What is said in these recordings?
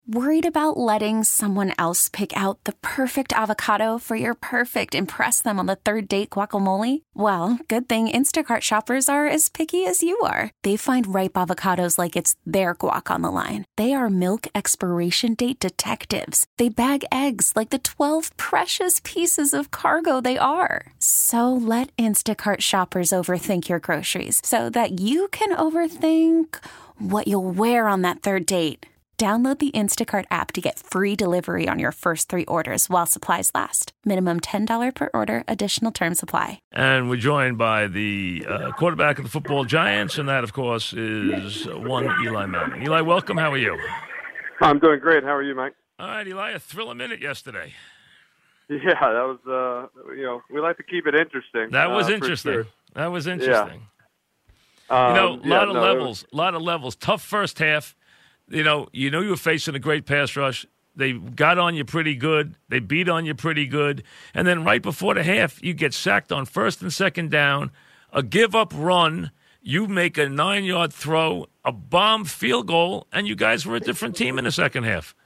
Worried about letting someone else pick out the perfect avocado for your perfect impress them on the third date guacamole? Well, good thing Instacart shoppers are as picky as you are. They find ripe avocados like it's their guac on the line. They are milk expiration date detectives. They bag eggs like the 12 precious pieces of cargo they are. So let Instacart shoppers overthink your groceries so that you can overthink what you'll wear on that third date. Download the Instacart app to get free delivery on your first 3 orders while supplies last. Minimum $10 per order. Additional terms apply. And we're joined by the quarterback of the football Giants, and that, of course, is one Eli Manning. Eli, welcome. How are you? I'm doing great. How are you, Mike? All right, Eli, a thrill a minute yesterday. Yeah, that was, we like to keep it interesting. That was interesting. Sure. That was interesting. Yeah. A lot of levels. Tough first half. You were facing a great pass rush. They got on you pretty good. They beat on you pretty good. And then right before the half, you get sacked on first and second down, a give-up run, you make a 9-yard throw, a bomb field goal, and you guys were a different team in the second half.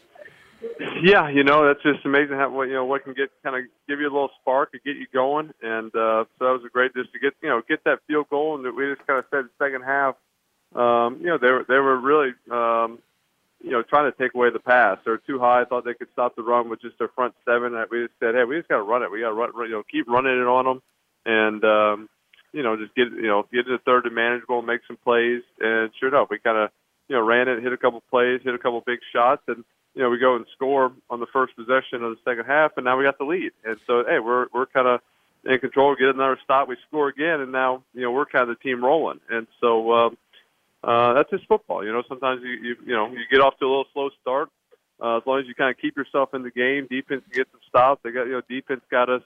Yeah, that's just amazing how what can kind of give you a little spark and get you going. And so that was a great just to get that field goal, and we just kind of said the second half. They were really, trying to take away the pass. They were too high. I thought they could stop the run with just their front seven. We just said, hey, we just got to run it. We got to run, keep running it on them, and just get to the third and manageable, make some plays. And sure enough, we kind of ran it, hit a couple plays, hit a couple big shots, and we go and score on the first possession of the second half, and now we got the lead. And so, hey, we're kind of in control. Get another stop, we score again, and now we're kind of the team rolling. And so. That's just football. Sometimes you get off to a little slow start. As long as you kind of keep yourself in the game, defense can get some stops. They got defense got us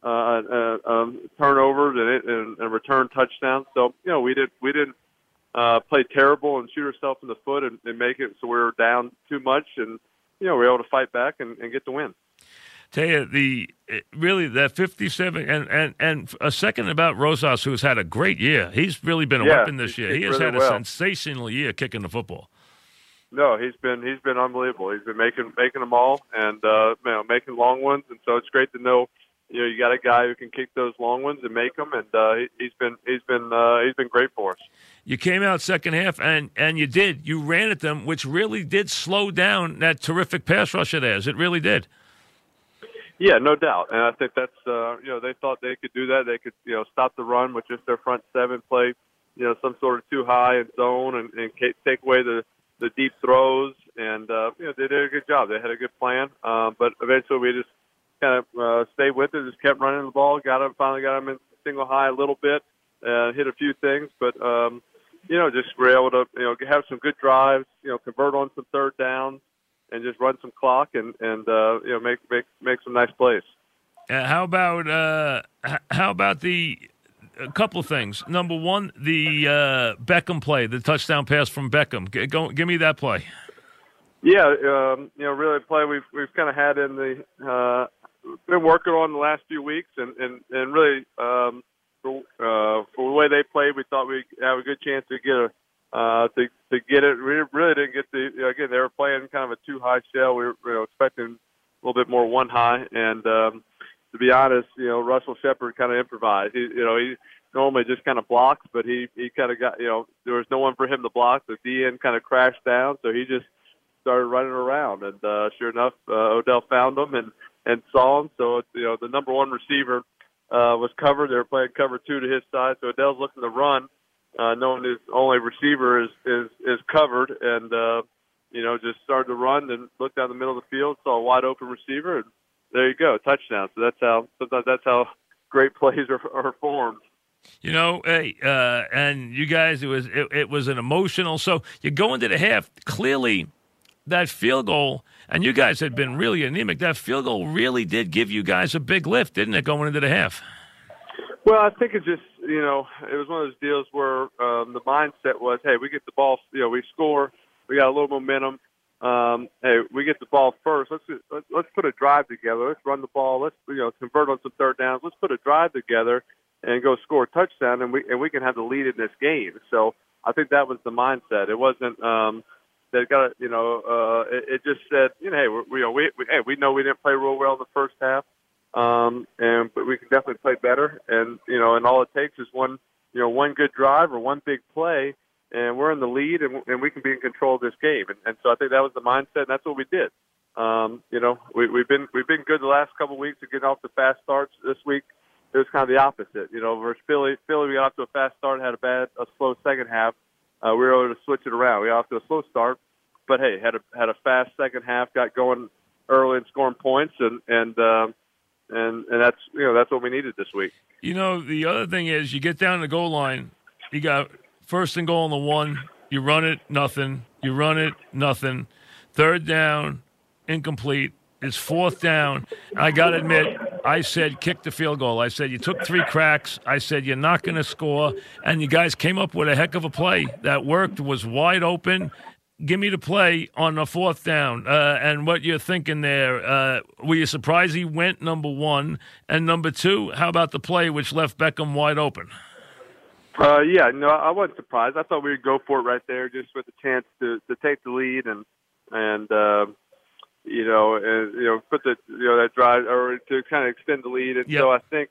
turnovers and return touchdowns. So we didn't play terrible and shoot ourselves in the foot and make it so we were down too much, and we were able to fight back and get the win. Tell you, that 57, and a second about Rosas, who's had a great year. He's really been a weapon this year. He has had a sensational year kicking the football. No, he's been unbelievable. He's been making them all, and making long ones. And so it's great to know you got a guy who can kick those long ones and make them. And he's been great for us. You came out second half, and you did. You ran at them, which really did slow down that terrific pass rush of theirs. It really did. Yeah, no doubt. And I think that's, they thought they could do that. They could, stop the run with just their front seven, play, some sort of too high in zone and take away the deep throws. And, they did a good job. They had a good plan. But eventually we just kind of stayed with it, just kept running the ball, finally got them in single high a little bit, hit a few things. But, just were able to, have some good drives, convert on some third downs. And just run some clock and make some nice plays. How about a couple of things? Number one, the Beckham play, the touchdown pass from Beckham. Give me that play. Yeah, really a play we've kind of had in the been working on the last few weeks, and really for the way they played, we thought we'd have a good chance to get to get it. We really didn't get again, they were playing kind of a too high shell. We were expecting a little bit more one high. And to be honest, Russell Shepard kind of improvised. He normally just kind of blocks, but he kind of got, there was no one for him to block. The DN kind of crashed down, so he just started running around. And sure enough, Odell found him and saw him. So, the number one receiver was covered. They were playing cover 2 to his side. So Odell's looking to run. Knowing his only receiver is covered, and just started to run and looked down the middle of the field, saw a wide open receiver, and there you go, touchdown. So sometimes that's how great plays are formed. And you guys, it was an emotional. So you go into the half, clearly that field goal, and you guys had been really anemic. That field goal really did give you guys a big lift, didn't it, going into the half? Well, I think it just, it was one of those deals where the mindset was, hey, we get the ball, we score, we got a little momentum. Hey, we get the ball first. Let's put a drive together. Let's run the ball. Let's convert on some third downs. Let's put a drive together and go score a touchdown, and we can have the lead in this game. So I think that was the mindset. It wasn't that got it just said, hey, we know we didn't play real well in the first half, but we can definitely play better, and all it takes is one good drive or one big play, and we're in the lead, and we can be in control of this game, and so I think that was the mindset, and that's what we did. We've been good the last couple of weeks of getting off the fast starts. This week it was kind of the opposite. Versus Philly, we got off to a fast start, had a slow second half. We were able to switch it around. We got off to a slow start, but hey, had a fast second half, got going early and scoring points, and that's what we needed this week. The other thing is, you get down the goal line, you got first and goal on the 1, you run it, nothing. You run it, nothing. Third down, incomplete. It's fourth down. I got to admit, I said kick the field goal. I said you took 3 cracks. I said you're not going to score. And you guys came up with a heck of a play that worked, was wide open. Give me the play on the fourth down and what you're thinking there. Were you surprised he went, number 1? And number 2, how about the play which left Beckham wide open? I wasn't surprised. I thought we would go for it right there just with a chance to take the lead and put that drive or to kind of extend the lead. And so I think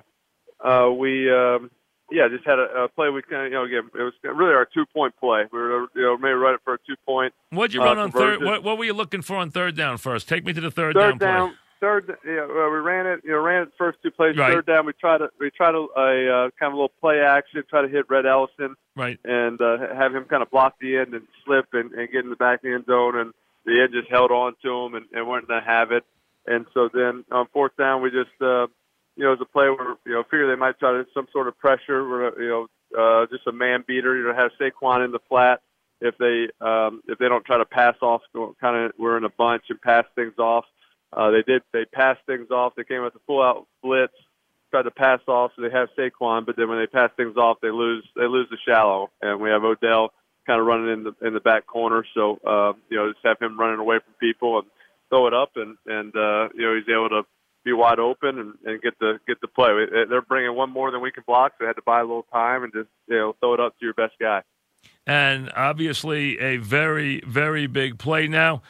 we just had a play. We kind of again, it was really our 2-point play. We were maybe run it for a 2-point. What'd you run on third? What were you looking for on third down first? Take me to the third down play. We ran it. Ran it the first 2 plays. Right. Third down, we tried a kind of a little play action. Try to hit Red Ellison. Right. And have him kind of block the end and slip and get in the back of the end zone. And the end just held on to him and weren't going to have it. And so then on fourth down, we just it was a play where figure they might try to some sort of pressure. Where, just a man beater. Have Saquon in the flat. If they don't try to pass off, kind of we're in a bunch and pass things off. They passed things off. They came with a full-out blitz, tried to pass off, so they have Saquon. But then when they pass things off, they lose the shallow, and we have Odell kind of running in the back corner. So just have him running away from people and throw it up, and he's able to be wide open and get the play. They're bringing one more than we can block, so they had to buy a little time and just throw it up to your best guy. And obviously a very, very big play now.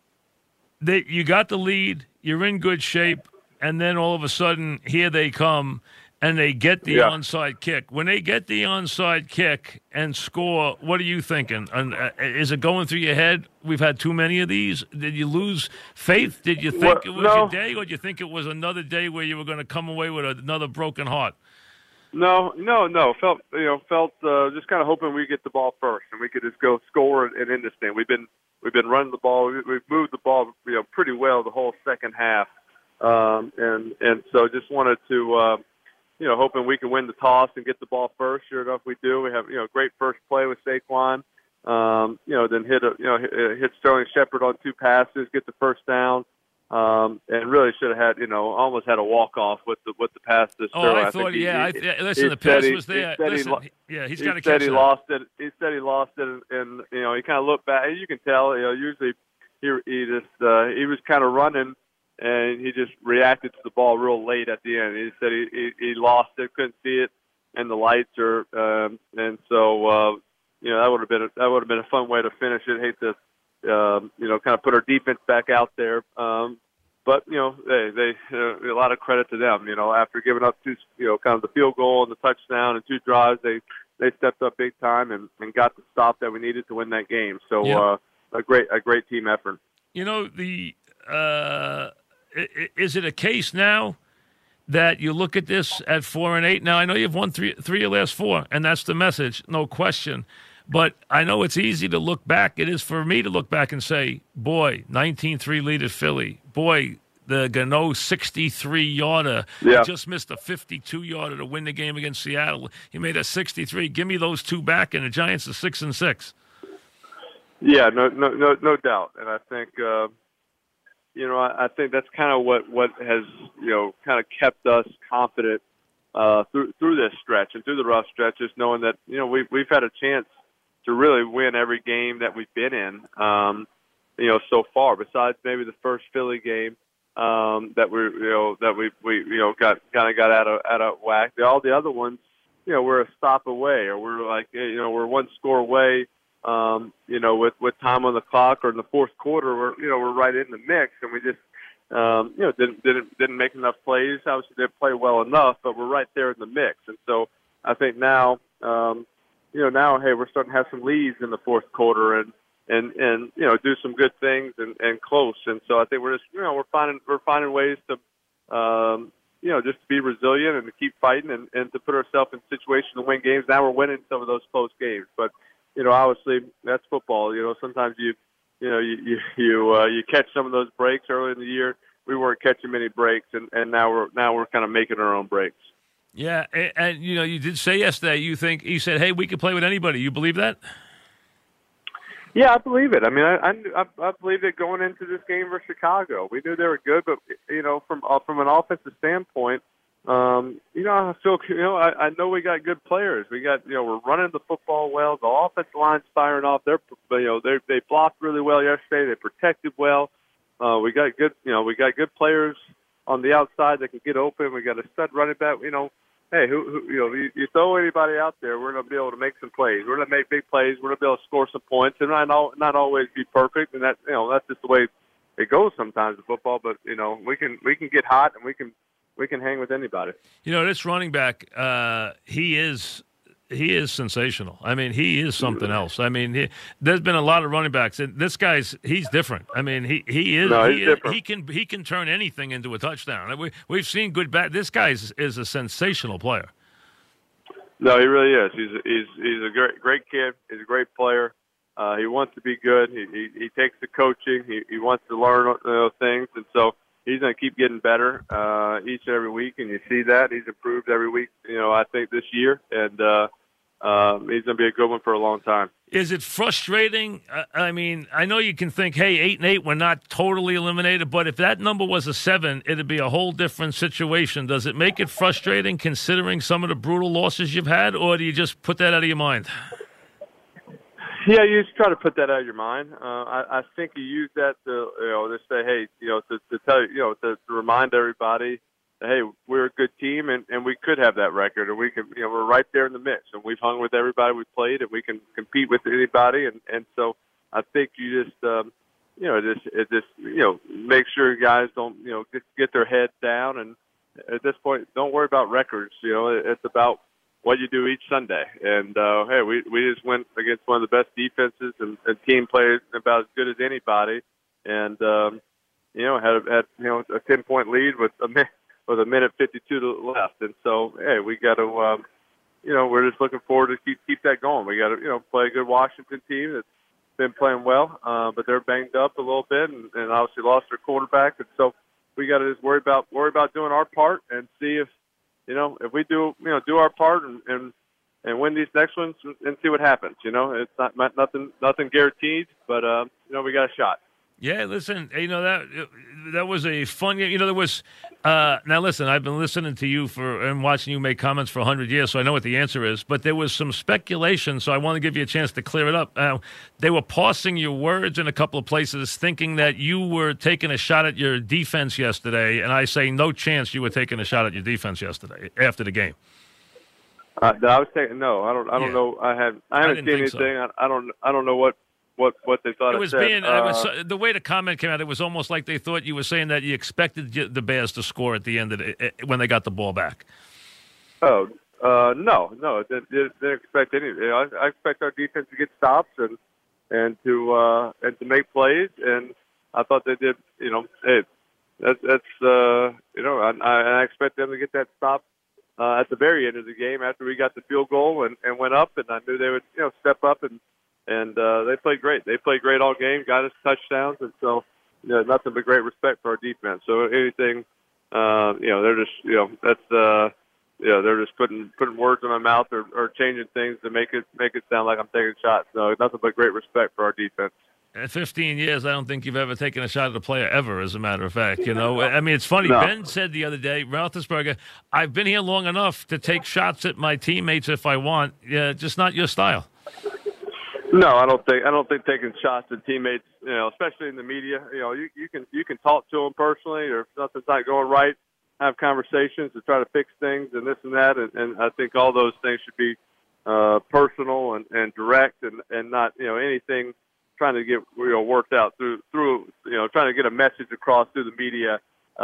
You got the lead, you're in good shape, and then all of a sudden, here they come, and they get the onside kick. When they get the onside kick and score, what are you thinking? Is it going through your head, we've had too many of these? Did you lose faith? Did you think it was your day, or did you think it was another day where you were going to come away with another broken heart? No. Felt just kind of hoping we get the ball first, and we could just go score and end this thing. We've been running the ball. We've moved the ball, pretty well the whole second half, and so just wanted to, hoping we can win the toss and get the ball first. Sure enough, we do. We have great first play with Saquon. Then hit Sterling Shepard on 2 passes, get the first down, and really should have had almost had a walk off with the pass to Sterling. I thought, listen, the pass was there. He's got to catch it. He lost it. He said he lost it, and he kind of looked back. You can tell. Usually he was kind of running, and he just reacted to the ball real late at the end. He said he lost it, couldn't see it, and the lights are, and so that would have been a fun way to finish it. Hate to kind of put our defense back out there. But they a lot of credit to them. After giving up 2, kind of the field goal and the touchdown and 2 drives, they stepped up big time and got the stop that we needed to win that game. So a great team effort. Is it a case now that you look at this at 4-8? Now I know you've won 3 of your last 4, and that's the message, no question. But I know it's easy to look back. It is for me to look back and say, boy, 19-3 lead at Philly. Boy, the Gano 63-yarder. Yeah. Just missed a 52-yarder to win the game against Seattle. He made a 63. Give me those 2 back, and the Giants are 6-6. Yeah, no doubt. And I think, I think that's kind of what has, kind of kept us confident through this stretch and through the rough stretches, knowing that, we've had a chance to really win every game that we've been in, so far. Besides maybe the first Philly game that we got out of whack. All the other ones, we're a stop away, or we're like, we're 1 score away with time on the clock or in the fourth quarter, we're right in the mix, and we just didn't make enough plays. Obviously, didn't play well enough, but we're right there in the mix. And so I think now, hey, we're starting to have some leads in the fourth quarter and do some good things and close. And so I think we're just we're finding ways to just to be resilient and to keep fighting and to put ourselves in situations to win games. Now we're winning some of those close games, but obviously that's football. Sometimes you catch some of those breaks early in the year. We weren't catching many breaks, and now we're kind of making our own breaks. Yeah, and you did say yesterday you said, hey, we can play with anybody. You believe that? Yeah, I believe it. I mean, I believed it going into this game versus Chicago. We knew they were good, but from an offensive standpoint, I feel I know we got good players. We got we're running the football well. The offensive line's firing off. They blocked really well yesterday. They protected well. We got good players on the outside that can get open. We got a stud running back. Hey, you throw anybody out there, we're going to be able to make some plays. We're going to make big plays. We're going to be able to score some points, and not always be perfect. And that's just the way it goes sometimes in football. But we can get hot, and we can hang with anybody. This running back, he is sensational. I mean, he is something else. I mean, there's been a lot of running backs, and this he's different. I mean, he is. No, he's different. He can turn anything into a touchdown. We've seen good back. This guy is a sensational player. No, he really is. He's a great kid. He's a great player. He wants to be good. He takes the coaching. He wants to learn things, and so he's going to keep getting better each and every week, and you see that. He's improved every week, I think, this year, and he's going to be a good one for a long time. Is it frustrating? I mean, I know you can think, hey, 8-8, we're not totally eliminated, but if that number was a 7, it'd be a whole different situation. Does it make it frustrating considering some of the brutal losses you've had, or do you just put that out of your mind? Yeah, you just try to put that out of your mind. I think you use that to say, hey, to tell to remind everybody, hey, we're a good team and we could have that record, and we can, we're right there in the mix, and we've hung with everybody we've played, and we can compete with anybody, and so I think you just make sure guys don't get their head down, and at this point, don't worry about records. It's about what you do each Sunday. And, hey, we just went against one of the best defenses and team played about as good as anybody. And, had a 10-point lead with a minute 52 left. And so, hey, we got to, we're just looking forward to keep that going. We got to, play a good Washington team that's been playing well, but they're banged up a little bit and obviously lost their quarterback. And so we got to just worry about doing our part and see if we do our part and win these next ones and see what happens. It's not nothing guaranteed, but we got a shot. Yeah, listen, that was a fun game. There was now listen, I've been listening to you and watching you make comments for 100 years, so I know what the answer is. But there was some speculation, so I want to give you a chance to clear it up. They were parsing your words in a couple of places, thinking that you were taking a shot at your defense yesterday, and I say no chance you were taking a shot at your defense yesterday after the game. I was saying no. I don't know. I haven't seen anything. So. I don't know what they thought. It was the way the comment came out. It was almost like they thought you were saying that you expected the Bears to score at the end of when they got the ball back. Oh no, didn't expect anything. I expect our defense to get stops and to make plays, and I thought they did. Hey, that's I expect them to get that stop at the very end of the game after we got the field goal and went up, and I knew they would step up and they played great. They played great all game, got us touchdowns, and so nothing but great respect for our defense. So anything, they're just they're just putting words in my mouth or changing things to make it sound like I'm taking shots. No, nothing but great respect for our defense. In 15 years, I don't think you've ever taken a shot at a player ever, as a matter of fact. I mean, it's funny. No. Ben said the other day, Roethlisberger, I've been here long enough to take shots at my teammates if I want. Yeah, just not your style. No, I don't think taking shots at teammates, especially in the media, you can talk to them personally, or if something's not going right, have conversations to try to fix things and this and that, and I think all those things should be personal and direct and not anything trying to get worked out through trying to get a message across through the media.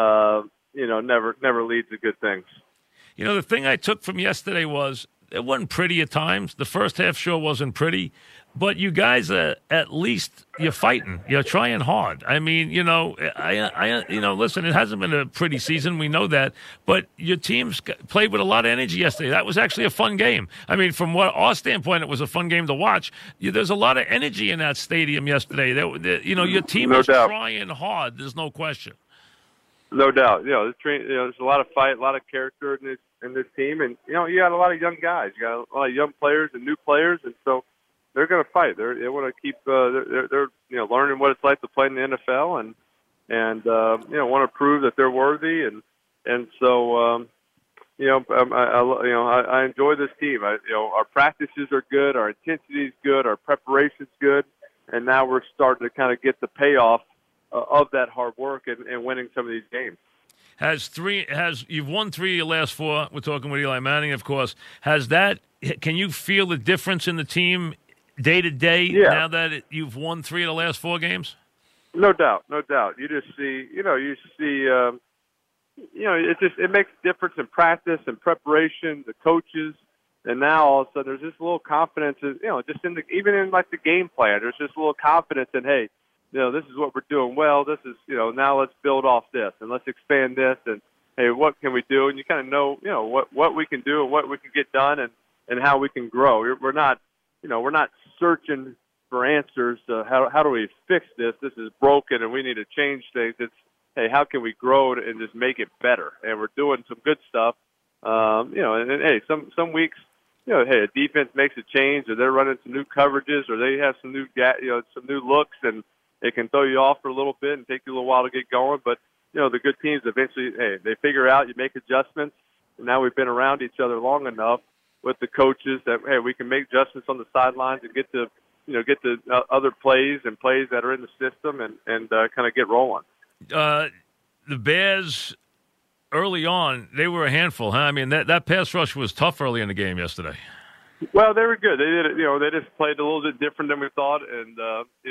Never leads to good things. The thing I took from yesterday was it wasn't pretty at times. The first half sure wasn't pretty, but you guys at least you're fighting. You're trying hard. I mean, listen, it hasn't been a pretty season. We know that, but your teams played with a lot of energy yesterday. That was actually a fun game. I mean, from our standpoint, it was a fun game to watch. There's a lot of energy in that stadium yesterday. Your team was trying hard. There's no question. No doubt. There's a lot of fight, a lot of character in this team, and you got a lot of young guys. You got a lot of young players and new players, and so they're going to fight. They want to keep. They're learning what it's like to play in the NFL, and want to prove that they're worthy, and so I enjoy this team. Our practices are good, our intensity is good, our preparation's good, and now we're starting to kind of get the payoff of that hard work and winning some of these games. You've won 3 of your last 4. We're talking with Eli Manning, of course. Can you feel the difference in the team day to day now that you've won 3 of the last 4 games? No doubt. You just see, it makes a difference in practice and preparation, the coaches, and now all of a sudden there's just a little confidence, just even in like the game plan, there's just a little confidence in, hey, this is what we're doing well. This is, now let's build off this and let's expand this. And hey, what can we do? And you kind of know, what we can do and what we can get done and how we can grow. We're not searching for answers to how do we fix this? This is broken and we need to change things. It's, hey, how can we grow it and just make it better? And we're doing some good stuff. And hey, some weeks, hey, a defense makes a change or they're running some new coverages or they have some new, some new looks and it can throw you off for a little bit and take you a little while to get going. But, the good teams eventually, hey, they figure out, you make adjustments. And now we've been around each other long enough with the coaches that, hey, we can make adjustments on the sidelines and get to other plays and plays that are in the system and kind of get rolling. The Bears, early on, they were a handful, huh? I mean, that pass rush was tough early in the game yesterday. Well, they were good. They did it. They just played a little bit different than we thought, and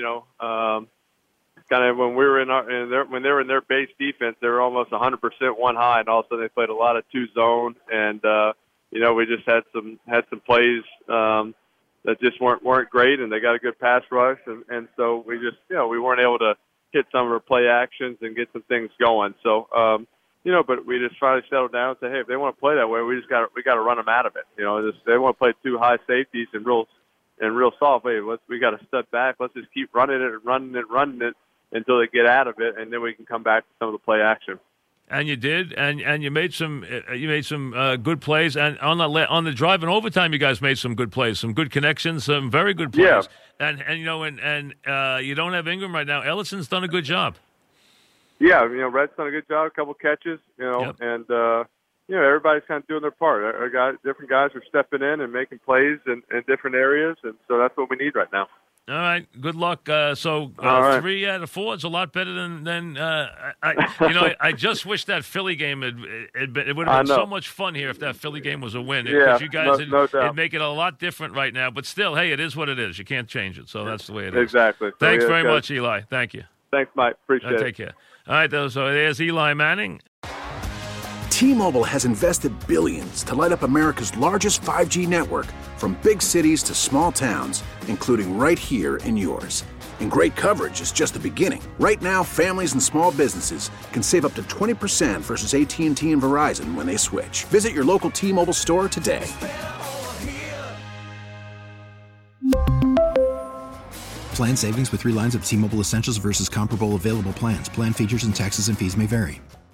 kind of when we were when they were in their base defense, they were almost 100% one high, and all of a sudden they played a lot of 2 zone, and we just had some plays that just weren't great, and they got a good pass rush, and so we just we weren't able to hit some of our play actions and get some things going. So. But we just try to settle down and say, hey, if they want to play that way, we got to run them out of it. They want to play 2 high safeties and real soft. Hey, we got to step back. Let's just keep running it until they get out of it, and then we can come back to some of the play action. And you did, and you made some good plays, and on the drive and overtime, you guys made some good plays, some good connections, some very good plays. Yeah. And you don't have Ingram right now. Ellison's done a good job. Yeah, Red's done a good job, a couple catches, yep. And everybody's kind of doing their part. Different guys are stepping in and making plays in different areas, and so that's what we need right now. All right, good luck. So 3 out of 4 is a lot better than I just wish that Philly game it would have been so much fun here if that Philly game was a win. Because you guys it'd make it a lot different right now. But still, hey, it is what it is. You can't change it. So that's the way it is. Exactly. Thanks very much, Eli. Thank you. Thanks, Mike. Appreciate it. Take care. All right, so there's Eli Manning. T-Mobile has invested billions to light up America's largest 5G network, from big cities to small towns, including right here in yours. And great coverage is just the beginning. Right now, families and small businesses can save up to 20% versus AT&T and Verizon when they switch. Visit your local T-Mobile store today. Plan savings with 3 lines of T-Mobile Essentials versus comparable available plans. Plan features and taxes and fees may vary.